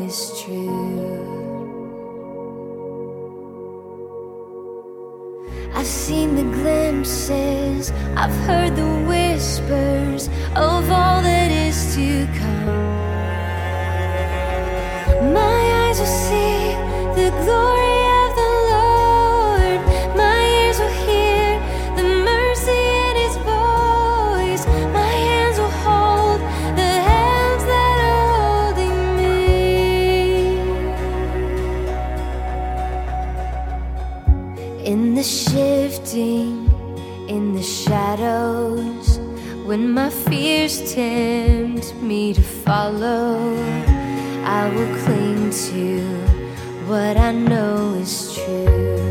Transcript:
is true. I've seen the glimpses, I've heard the whispers of all that is to come. My eyes will see the glory of the Lord. My ears will hear the mercy in His voice. My hands will hold the hands that are holding me. In the shifting, in the shadows, when my fears tempt me to follow, I will cling to what I know is true.